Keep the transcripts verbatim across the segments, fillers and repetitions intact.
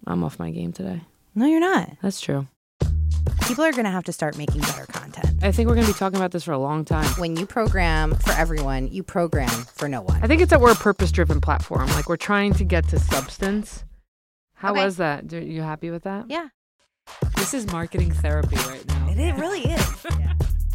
I'm off my game today. No, you're not. That's true. People are going to have to start making better content. I think we're going to be talking about this for a long time. When you program for everyone, you program for no one. I think it's that we're a purpose-driven platform. Like, we're trying to get to substance. How Okay. was that? Are you happy with that? Yeah. This is marketing therapy right now. It, it really is. Yeah.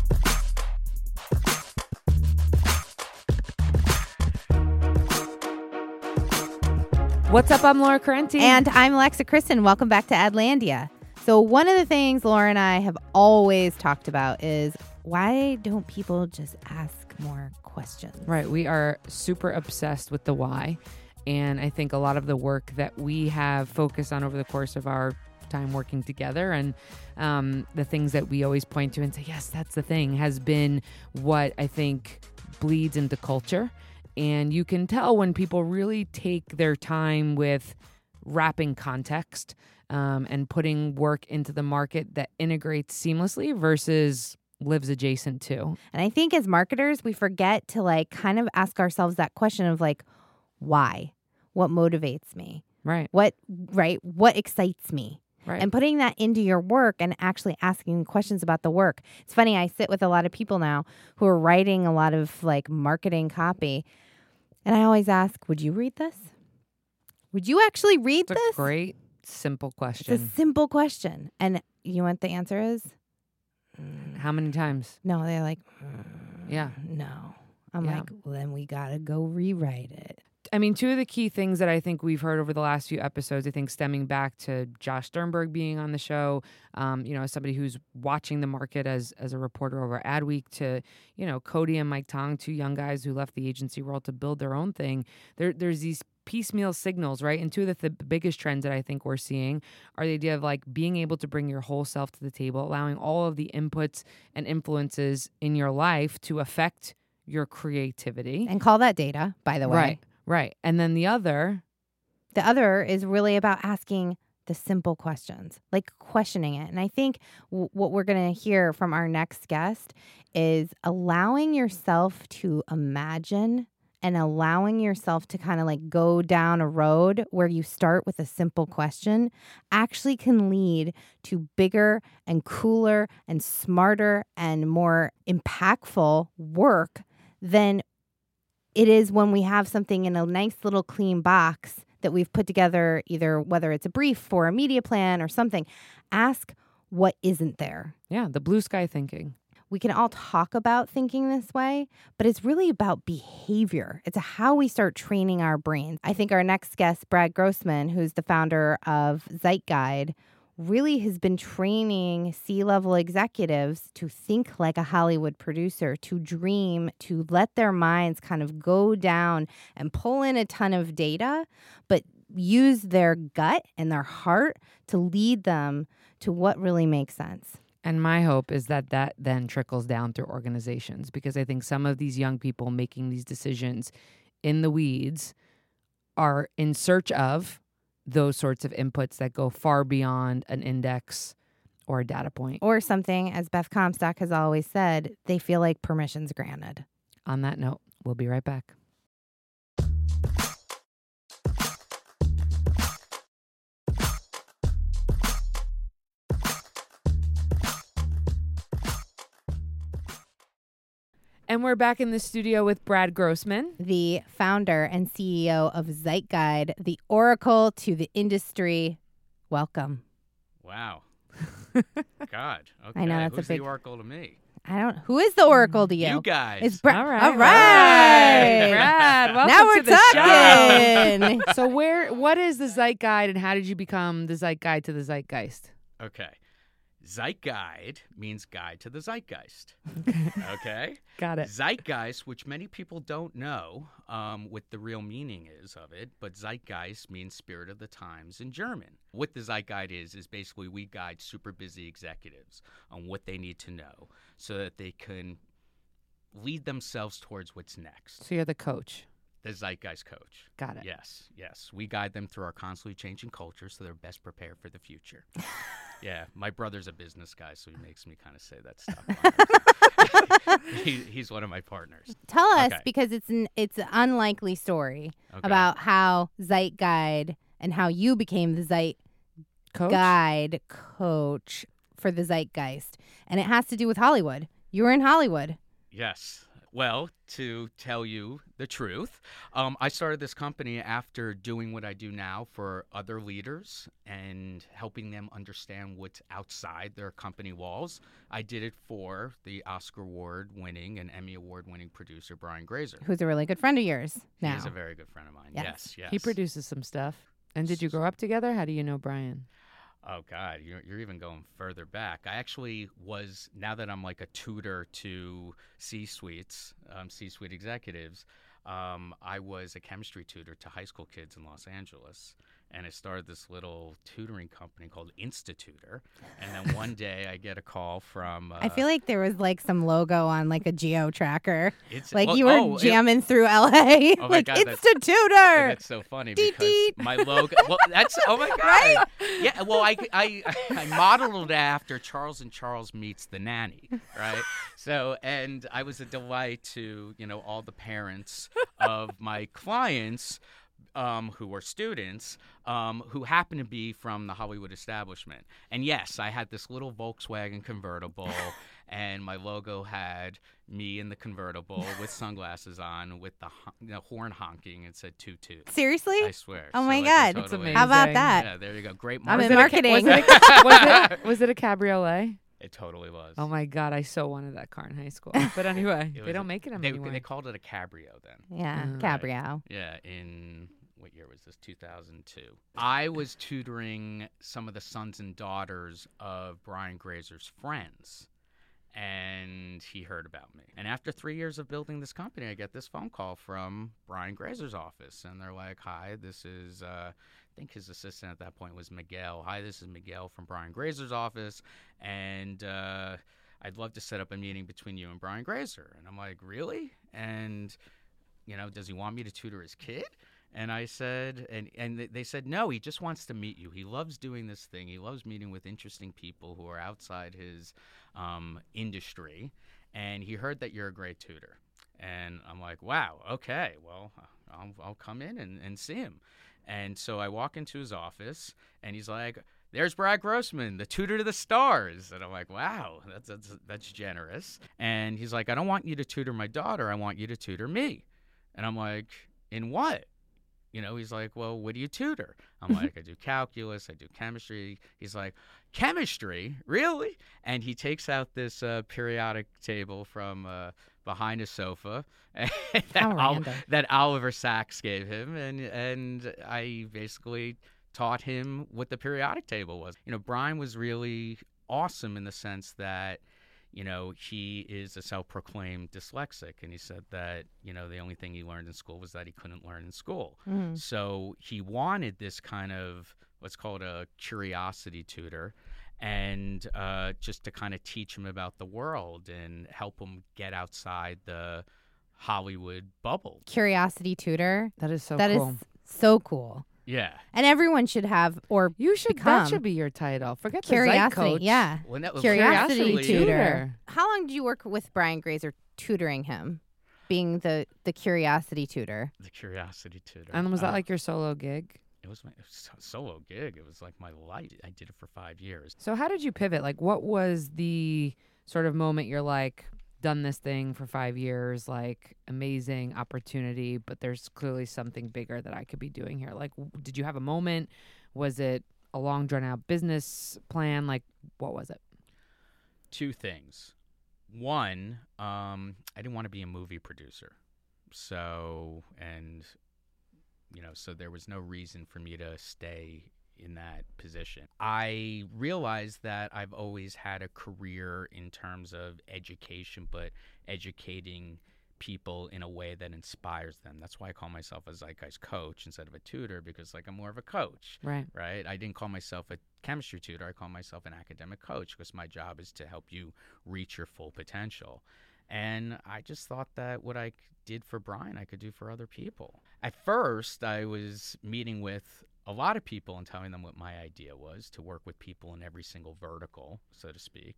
What's up? I'm Laura Carenti. And I'm Alexa Kristen. Welcome back to Adlandia. So one of the things Laura and I have always talked about is why don't people just ask more questions? Right. We are super obsessed with the why. And I think a lot of the work that we have focused on over the course of our time working together and um, the things that we always point to and say, yes, that's the thing, has been what I think bleeds into culture. And you can tell when people really take their time with wrapping context um, and putting work into the market that integrates seamlessly versus lives adjacent to. And I think as marketers, we forget to like kind of ask ourselves that question of like, why? What motivates me? Right. What, right? What excites me? Right. And putting that into your work and actually asking questions about the work. It's funny, I sit with a lot of people now who are writing a lot of like marketing copy. And I always ask, would you read this? Would you actually read It's this? a great, simple It's question. a simple question. And you know what the answer is? How many times? No, they're like, Yeah. no. I'm Yeah. like, well, then we got to go rewrite it. I mean, two of the key things that I think we've heard over the last few episodes, I think stemming back to Josh Sternberg being on the show, um, you know, as somebody who's watching the market as as a reporter over Adweek, to, you know, Cody and Mike Tong, two young guys who left the agency world to build their own thing. There, there's these piecemeal signals, right? And two of the, the biggest trends that I think we're seeing are the idea of like being able to bring your whole self to the table, allowing all of the inputs and influences in your life to affect your creativity. And call that data, by the way. Right. Right. And then the other. The other is really about asking the simple questions, like questioning it. And I think w- what we're going to hear from our next guest is allowing yourself to imagine and allowing yourself to kind of like go down a road where you start with a simple question actually can lead to bigger and cooler and smarter and more impactful work than it is when we have something in a nice little clean box that we've put together, either whether it's a brief for a media plan or something. Ask what isn't there. Yeah, the blue sky thinking. We can all talk about thinking this way, but it's really about behavior. It's how we start training our brains. I think our next guest, Brad Grossman, who's the founder of ZyteGuide, really has been training C-level executives to think like a Hollywood producer, to dream, to let their minds kind of go down and pull in a ton of data, but use their gut and their heart to lead them to what really makes sense. And my hope is that that then trickles down through organizations, because I think some of these young people making these decisions in the weeds are in search of those sorts of inputs that go far beyond an index or a data point. Or something, as Beth Comstock has always said, they feel like permission's granted. On that note, we'll be right back. And we're back in the studio with Brad Grossman, the founder and C E O of ZyteGuide, the oracle to the industry. Welcome. Wow. God. Okay. I know, that's a Who's big- the oracle to me? I don't. Who is the oracle to you? You guys. It's Brad. All right. All right. Brad, welcome now we're to the talking. So where, what is the ZyteGuide and how did you become the ZyteGuide to the Zeitgeist? Okay. ZyteGuide means guide to the zeitgeist. Okay? Got it. Zeitgeist, which many people don't know um, what the real meaning is of it, but Zeitgeist means spirit of the times in German. What the ZyteGuide is, is basically we guide super busy executives on what they need to know so that they can lead themselves towards what's next. So you're the coach. The Zeitgeist coach. Got it. Yes, yes. We guide them through our constantly changing culture so they're best prepared for the future. Yeah, my brother's a business guy, so he makes me kind of say that stuff. he, he's one of my partners. Tell us, Okay. because it's an it's an unlikely story Okay. about how ZyteGuide and how you became the Zeit Coach? guide, coach for the Zeitgeist. And it has to do with Hollywood. You were in Hollywood. Yes. Well, to tell you the truth, um, I started this company after doing what I do now for other leaders and helping them understand what's outside their company walls. I did it for the Oscar Award winning and Emmy Award winning producer, Brian Grazer. Who's a really good friend of yours now. He's a very good friend of mine. Yes. Yes, yes. He produces some stuff. And did you grow up together? How do you know Brian? Oh, God, you're, you're even going further back. I actually was, now that I'm like a tutor to C-suites, um, C-suite executives, um, I was a chemistry tutor to high school kids in Los Angeles. And I started this little tutoring company called Institutor. And then one day I get a call from... Uh, I feel like there was like some logo on like a geo tracker. it's, Like well, you were oh, it- jamming through L A. Oh my like God, that's- Institutor. And that's so funny Deet, because deet. my logo. Well, that's oh my god. Yeah. Well, I, I I modeled it after Charles and Charles Meets the Nanny, right? So, and I was a delight to you know all the parents of my clients. Um, who were students um, who happened to be from the Hollywood establishment. And yes, I had this little Volkswagen convertible, and my logo had me in the convertible with sunglasses on, with the hon- you know, horn honking, and said toot toot. Seriously? I swear. Oh So, my like, I God. That's totally- amazing. How about that? Yeah, there you go. Great I'm in marketing. marketing. Was it a, was it, was it a cabriolet? It totally was. Oh my God, I so wanted that car in high school. But anyway, It they was don't a- make it They, anymore. they called it a cabrio then. Yeah, Mm. Cabrio. Yeah, in what year was this? two thousand two. I was tutoring some of the sons and daughters of Brian Grazer's friends, and he heard about me. And after three years of building this company, I get this phone call from Brian Grazer's office, and they're like, "Hi, this is." Uh, I think his assistant at that point was Miguel. Hi, this is Miguel from Brian Grazer's office, and uh, I'd love to set up a meeting between you and Brian Grazer. And I'm like, really? And you know, does he want me to tutor his kid? And I said, and, and they said, no, he just wants to meet you. He loves doing this thing. He loves meeting with interesting people who are outside his um, industry. And he heard that you're a great tutor. And I'm like, wow, okay, well, I'll, I'll come in and, and see him. And so I walk into his office, and he's like, there's Brad Grossman, the tutor to the stars. And I'm like, wow, that's, that's, that's generous. And he's like, I don't want you to tutor my daughter. I want you to tutor me. And I'm like, in what? You know, he's like, well, what do you tutor? I'm like, I do calculus, I do chemistry. He's like, chemistry? Really? And he takes out this uh, periodic table from uh, behind his sofa that, How Ol- random. that Oliver Sacks gave him. And, and I basically taught him what the periodic table was. You know, Brian was really awesome in the sense that, you know, he is a self-proclaimed dyslexic, and he said that, you know, the only thing he learned in school was that he couldn't learn in school. Mm. So he wanted this kind of what's called a curiosity tutor, and uh, just to kind of teach him about the world and help him get outside the Hollywood bubble. Curiosity tutor. that is so That is cool. so cool. Yeah. And everyone should have, or You should. become That should be your title. Forget the curiosity. Zeit coach. Yeah. Well, that was Curiosity actually- tutor. How long did you work with Brian Grazer tutoring him, being the, the curiosity tutor? The curiosity tutor. And was that Uh, like your solo gig? It was my it was a solo gig. It was like my life. I did it for five years. So how did you pivot? Like, what was the sort of moment you're like, done this thing for five years, like amazing opportunity, but there's clearly something bigger that I could be doing here. Like, w- did you have a moment? Was it a long drawn out business plan? Like, what was it? Two things. One, um, I didn't want to be a movie producer. So, and, you know, so there was no reason for me to stay in that position. I realized that I've always had a career in terms of education, but educating people in a way that inspires them. That's why I call myself a Zeitgeist coach instead of a tutor, because like I'm more of a coach. Right. Right? I didn't call myself a chemistry tutor. I call myself an academic coach because my job is to help you reach your full potential. And I just thought that what I did for Brian, I could do for other people. At first, I was meeting with a lot of people and telling them what my idea was, to work with people in every single vertical, so to speak.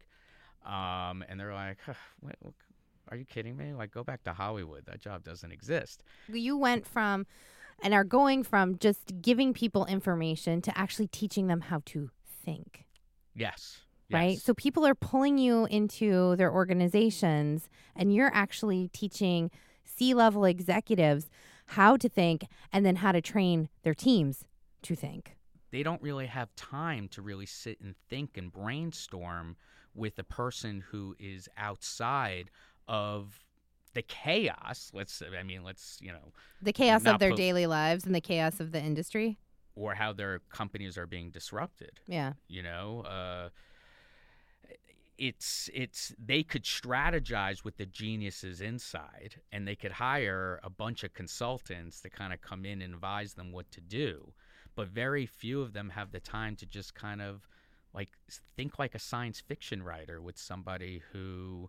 Um, and they're like, huh, what, what, are you kidding me? Like, go back to Hollywood. That job doesn't exist. You went from and are going from just giving people information to actually teaching them how to think. Yes. Right? Yes. So people are pulling you into their organizations, and you're actually teaching C-level executives how to think and then how to train their teams to think. They don't really have time to really sit and think and brainstorm with a person who is outside of the chaos. Let's, I mean, let's, you know, The chaos not of their put- daily lives and the chaos of the industry. or how their companies are being disrupted. Yeah. You know, uh, it's it's they could strategize with the geniuses inside, and they could hire a bunch of consultants to kind of come in and advise them what to do. But very few of them have the time to just kind of like think like a science fiction writer with somebody who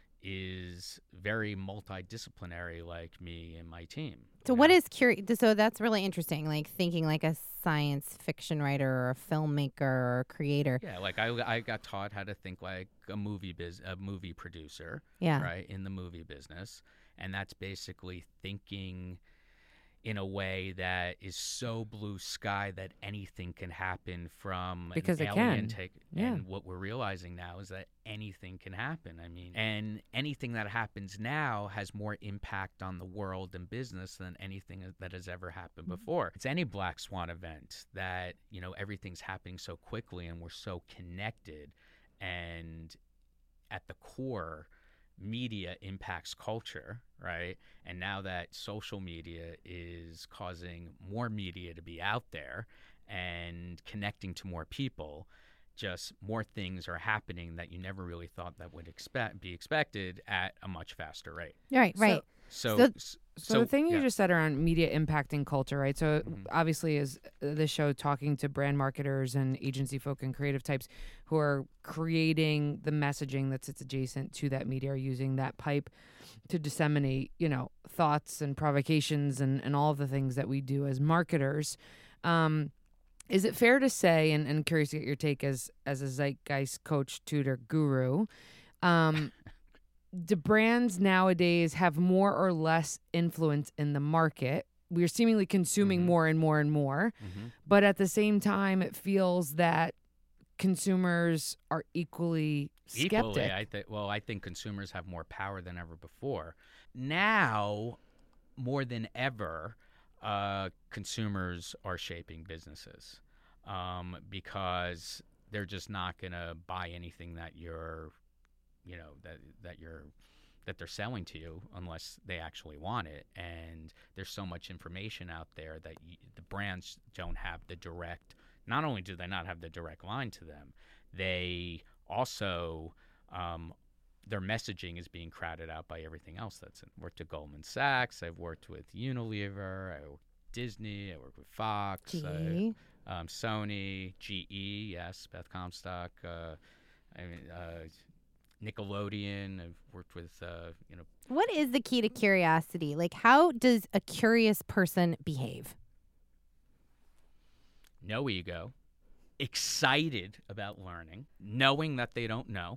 is very multidisciplinary like me and my team. So you what know? is curious? So that's really interesting. Like thinking like a science fiction writer or a filmmaker or a creator. Yeah, like I, I got taught how to think like a movie biz, a movie producer, Yeah. right, in the movie business, and that's basically thinking in a way that is so blue sky that anything can happen from Because an it alien can. take. Yeah. And what we're realizing now is that anything can happen. I mean, and anything that happens now has more impact on the world and business than anything that has ever happened before. It's any black swan event that, you know, everything's happening so quickly and we're so connected, and at the core, media impacts culture, right? And now that social media is causing more media to be out there and connecting to more people, just more things are happening that you never really thought that would expect be expected at a much faster rate. Right. Right. So, So- so, So, the thing you yeah. just said around media impacting culture, right? So Mhm. obviously, is this show talking to brand marketers and agency folk and creative types who are creating the messaging that sits adjacent to that media, or using that pipe to disseminate, you know, thoughts and provocations and, and all of the things that we do as marketers. Um, is it fair to say, and, and curious to get your take as as a zeitgeist coach, tutor, guru, um, do brands nowadays have more or less influence in the market? We are seemingly consuming Mhm. more and more and more, Mhm. but at the same time, it feels that consumers are equally skeptic. Equally, I think. Well, I think consumers have more power than ever before. Now, more than ever, uh, consumers are shaping businesses um, because they're just not going to buy anything that you're, you know, that that you're that they're selling to you unless they actually want it. And there's so much information out there that you, the brands don't have the direct. Not only do they not have the direct line to them, they also um, their messaging is being crowded out by everything else that's in. I've worked at Goldman Sachs. I've worked with Unilever. I worked with Disney. I worked with Fox. Gee. I, um, Sony, G E, yes, Beth Comstock. Uh, I mean, uh, Nickelodeon. I've worked with, uh, you know. What is the key to curiosity? Like, how does a curious person behave? No ego, excited about learning, knowing that they don't know,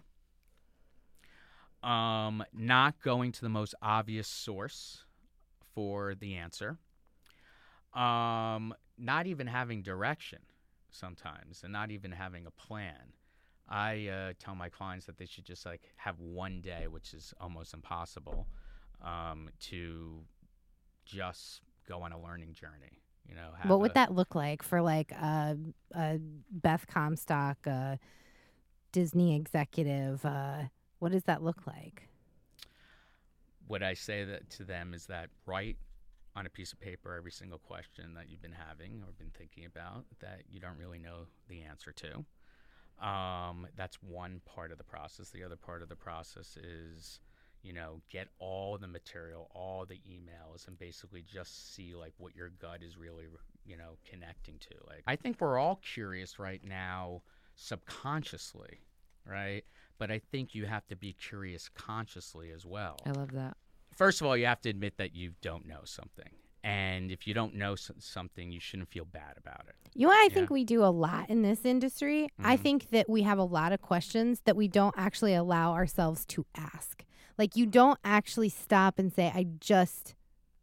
um, not going to the most obvious source for the answer, um, not even having direction sometimes, and not even having a plan. I uh, tell my clients that they should just like have one day, which is almost impossible, um, to just go on a learning journey. You know, have What would a- that look like for like a, a Beth Comstock, a Disney executive? Uh, what does that look like? What I say that to them is that write on a piece of paper every single question that you've been having or been thinking about that you don't really know the answer to. Um, that's one part of the process. The other part of the process is, you know, get all the material, all the emails, and basically just see like what your gut is really, you know, connecting to. Like, I think we're all curious right now subconsciously, right? But I think you have to be curious consciously as well. I love that. First of all, you have to admit that you don't know something. And if you don't know s- something, you shouldn't feel bad about it. You know what I Yeah. think we do a lot in this industry? I Mhm. think that we have a lot of questions that we don't actually allow ourselves to ask. Like, you don't actually stop and say, I just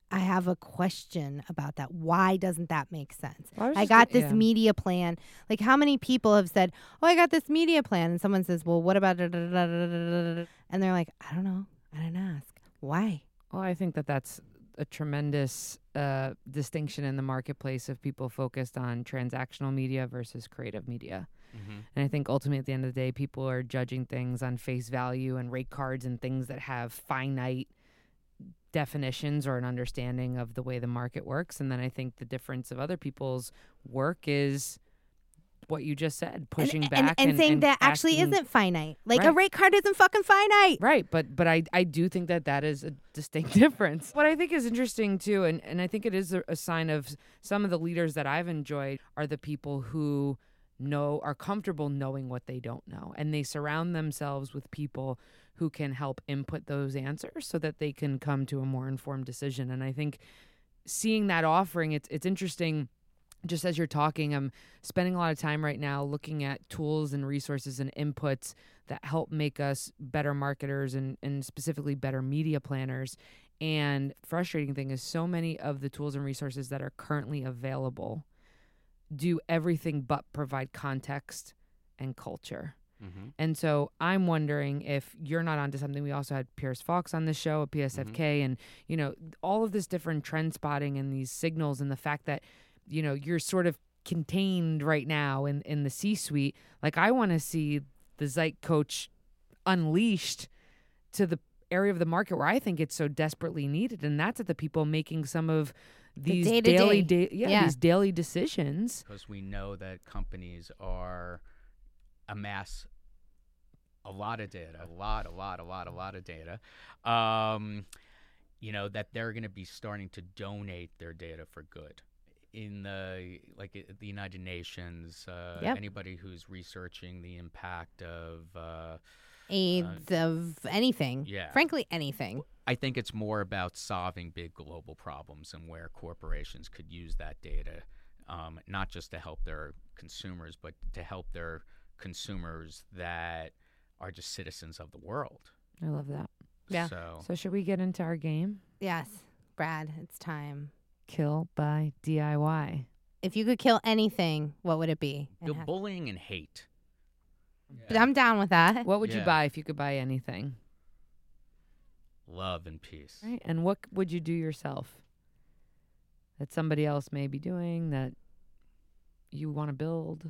I have a question about that. Why doesn't that make sense? Well, I was I just got gonna- this yeah. media plan. Like, how many people have said, oh, I got this media plan. And someone says, well, what about, da, da, da, da, da, da, da? And they're like, I don't know. I didn't ask. Why? Well, I think that that's a tremendous uh, distinction in the marketplace of people focused on transactional media versus creative media. Mm-hmm. And I think ultimately at the end of the day, people are judging things on face value and rate cards and things that have finite definitions or an understanding of the way the market works. And then I think the difference of other people's work is what you just said, pushing and, back and, and saying that actually asking- isn't finite. Like a Right. rate card isn't fucking finite. Right, but but I, I do think that that is a distinct difference. What I think is interesting too, and, and I think it is a, a sign of some of the leaders that I've enjoyed are the people who know are comfortable knowing what they don't know, and they surround themselves with people who can help input those answers so that they can come to a more informed decision. And I think seeing that offering, it's it's interesting. Just as you're talking, I'm spending a lot of time right now looking at tools and resources and inputs that help make us better marketers and, and specifically better media planners. And frustrating thing is so many of the tools and resources that are currently available do everything but provide context and culture. Mm-hmm. And so I'm wondering if you're not onto something. We also had Pierce Fox on the show at P S F K, and, you know, all of this different trend spotting and these signals and the fact that, you know, you're sort of contained right now in, in the C-suite. Like, I want to see the Zeit coach unleashed to the area of the market where I think it's so desperately needed. And that's at the people making some of these day-to-day. daily, da- yeah, Yeah. these daily decisions. Because we know that companies are amass a lot of data, a lot, a lot, a lot, a lot of data. Um, you know, that they're going to be starting to donate their data for good. In the like at the United Nations, uh, Yep. anybody who's researching the impact of, uh, AIDS of anything. yeah. Frankly, anything. I think it's more about solving big global problems and where corporations could use that data, um, not just to help their consumers, but to help their consumers that are just citizens of the world. I love that. Yeah. So, So should we get into our game? Yes. Brad, it's time. Kill by D I Y. If you could kill anything, what would it be? you know, And ha- bullying and hate. But I'm down with that. What would you Yeah. buy if you could buy anything? Love and peace. Right? And what would you do yourself that somebody else may be doing that you want to build?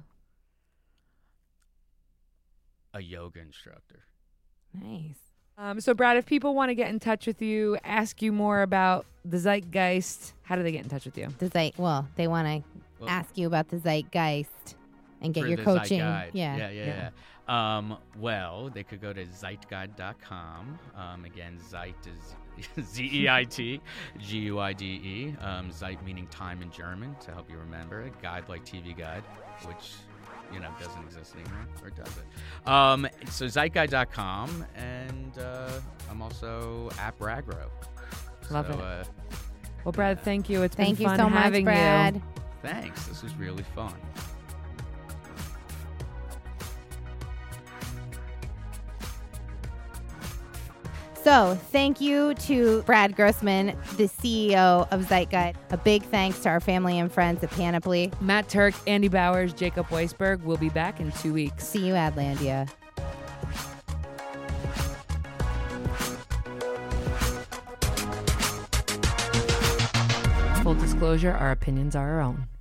A yoga instructor. Nice. Um, so, Brad, if people want to get in touch with you, ask you more about the Zeitgeist, how do they get in touch with you? The Zeit. Well, they want to Well, ask you about the Zeitgeist and get for your the coaching. Zeitguide. Yeah. yeah, yeah, yeah. Um, well, they could go to zeitguide dot com. Um, again, Zeit is Z E I T G U I D E. Um, Zeit meaning time in German, to help you remember it. Guide like T V guide, which, you know, doesn't exist anymore, or does it? Um, so zeitguide dot com, and uh, I'm also at Bragro. Love so, it. Uh, Well, Brad, thank you. It's Thank been you fun so much, having Brad. you. thanks. This was really fun. So, thank you to Brad Grossman, the C E O of Zeitguide. A big thanks to our family and friends at Panoply. Matt Turk, Andy Bowers, Jacob Weisberg. We'll be back in two weeks. See you, Adlandia. Full disclosure, our opinions are our own.